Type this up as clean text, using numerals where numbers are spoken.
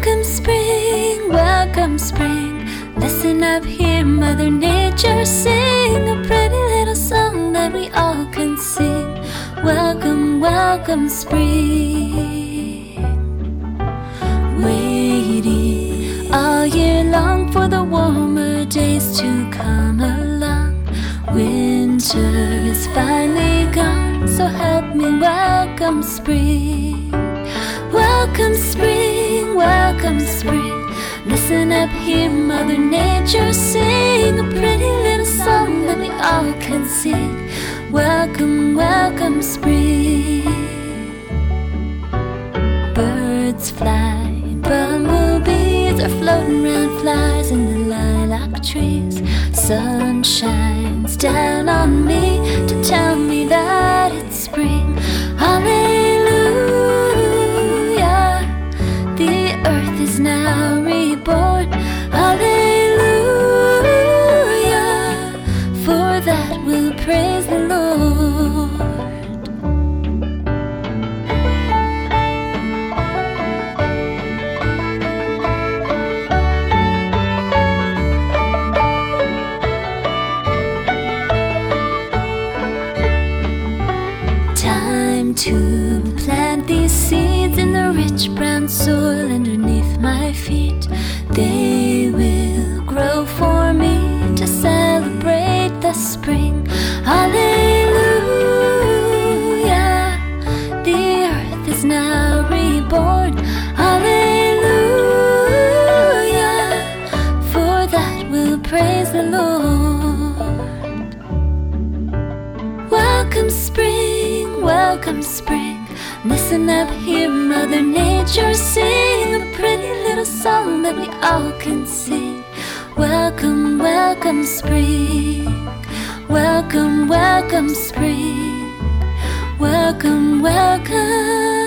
welcome spring. Listen up, hear Mother Nature sing a pretty little song that we all can sing. Welcome, welcome spring. Waiting all year long for the warmer days to come along. Winter is finally gone, so help me welcome spring. Welcome spring, welcome spring. Listen up, hear Mother Nature sing a pretty little song that we all can sing. Welcome, welcome spring. Birds fly, bumblebees are floating around, flies in the lilac trees. Sun shines down on me to tell me that it's spring. Hallelujah, the earth is now reborn. Hallelujah, for that we'll praise the Lord. Time to plant these seeds in the rich brown soil underneath my feet. They will grow for me to celebrate the spring. Hallelujah, the earth is now reborn. Hallelujah, for that we'll praise the Lord. Welcome spring, welcome spring. Listen up, hear Mother Nature sing a pretty little song that we all can sing. Welcome, welcome spring. Welcome, welcome spring. Welcome, welcome.